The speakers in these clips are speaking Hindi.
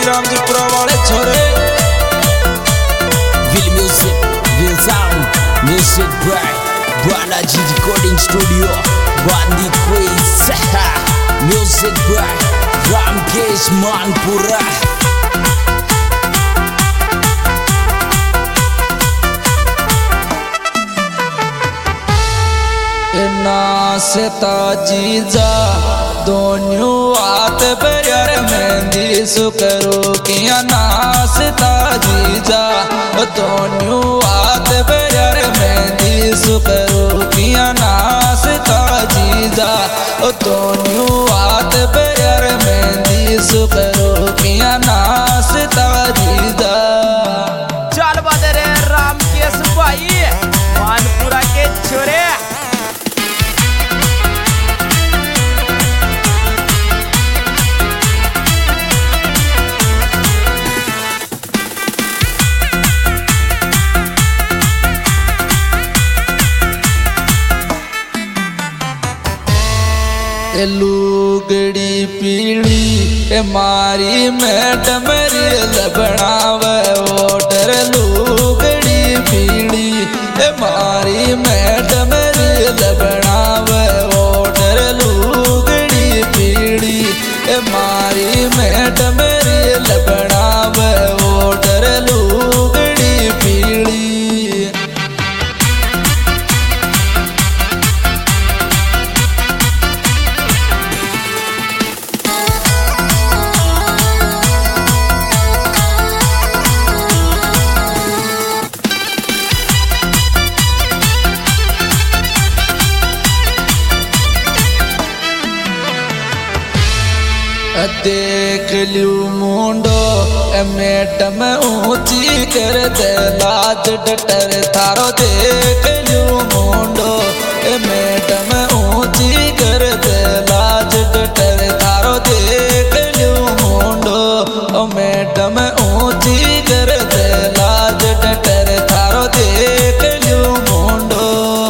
राम जी पुरा वाले छोरे Will music, will sound, music bright Balaji recording studio Bandi quiz Music bright Ramkesh Manpura नासता जीजा दोनों आत प्यार मेहंदी सुकरो किया नासता जीजा दोनों आत प्यार मेहंदी सुकरो किया नासता जीजा दोनों आत प्यार मेहंदी सुकरो किया नासता जीजा। चल बदरे रामकेश भाई मानपुरा के छोरे लुगड़ी पीड़ी मारी मैडम रील बनावे वोटर लुगड़ी पीड़ी मारी मैडम रील बनावे वोटर लुगड़ी पीड़ी मारी मैडम रील बनावे वोटर लुगड़ी पीड़ी। देख लू मुंडो मैडम ऊंची कर दे लाज डटर थारो देख लू मुंडो मैडम ऊंची कर दे लाज डटर थारो देख लू मुंडो मैडम ऊंची कर दे लाज डटर थारो देख लू मुंडो।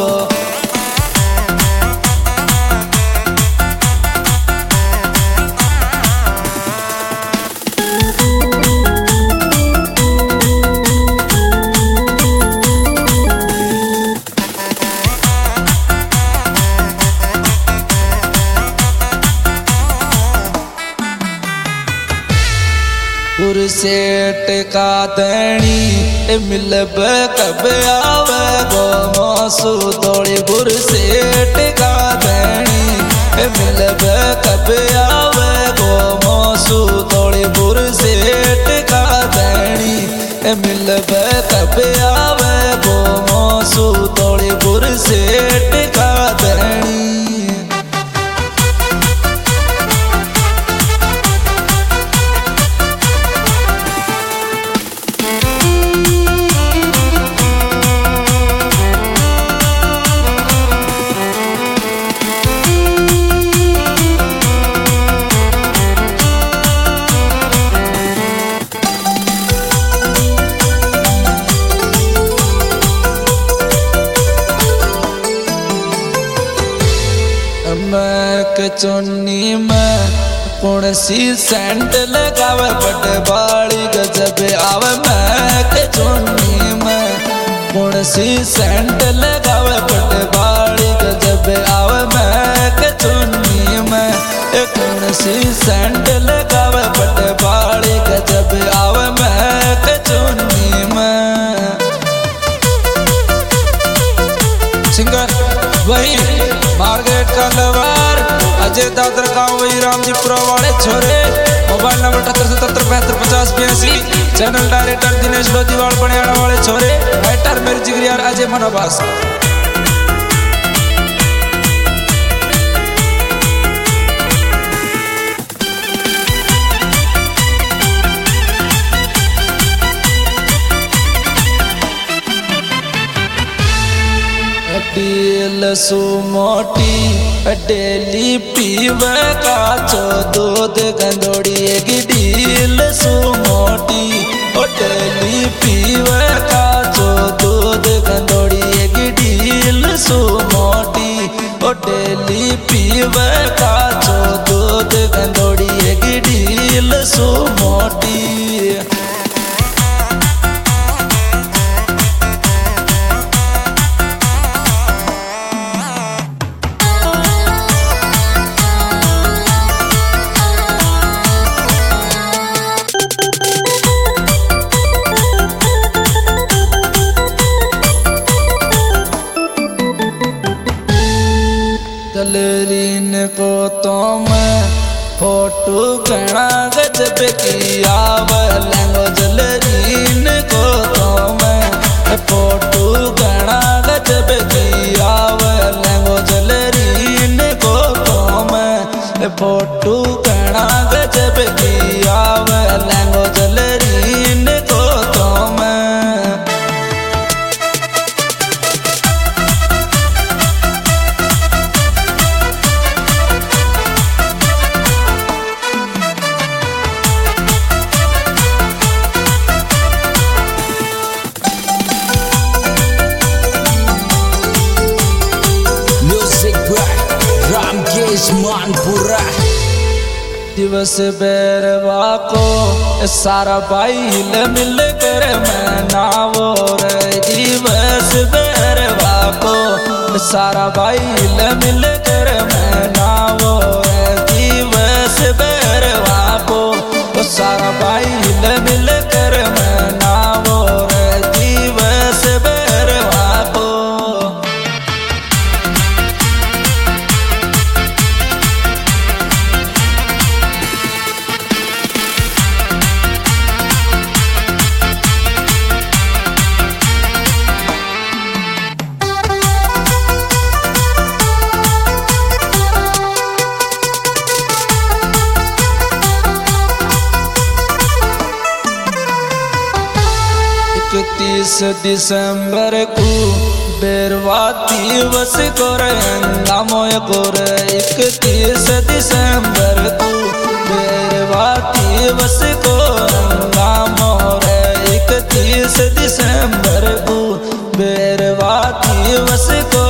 सेठ का दणी मिलब कब आवे गो मौसू दौड़ी बुर सेठ का दणी मिलब कब आवे गो मौसू दौड़ी बुर सेठ का दणी मिलब कब आवे गो मौसू दौड़ी बुर सेठ का दणी। चुन्नी में कौन सी सेंट लगावे बड़े बाड़ी गजब आवे महक चुन्नी में कौन सी सेंट लगावे बड़े बाड़ी गजब आवे महक चुन्नी में कौन सी सेंट लगावे बड़े बाड़ी गजब आवे महक चुन्नी में। सिंगर वही मार्केट का लवार अजय दादर गाँव वही राम जी पुरा वाले छोरे। Mobile number 7877505082। Channel director Dinesh Lodhiwal Baniyana वाले छोरे। राइटर मेरी जिगरियार अजय मनोबास। डील सु मोटी डेली पीवे काचो दूध गंदोड़ी एक डील सु मोटी डेली पीवे काचो दूध गंदोड़ी एक डील सु मोटी डेली पीवे काचो दूध गंदोड़ी एक ढील सो मोटी जलरीन को तो मैं फोटो गणा गजब की आवलेंगो जलरीन को तो मैं फोटो गणा गजब की आवलेंगो जलरीन को तो मैं फोटो गणा गजब की आवलेंगो जलरीन को तो मैं मानपुरा दिवस बैरवा को सारा भाई मिल कर मैं नावो रे दिवस बैरवा को सारा भाई मिल कर मैं नावो रे दिवस बैरवा को सारा भाई मिल कर मैं नावो रे दिवस बैरवा को इकतीस दिसंबर को बेरवा दिवस को हंगामो गोर 31 दिसंबर को बेरवा दिवस को हंगामो रे 31 दिसंबर को बेरवा दिवस को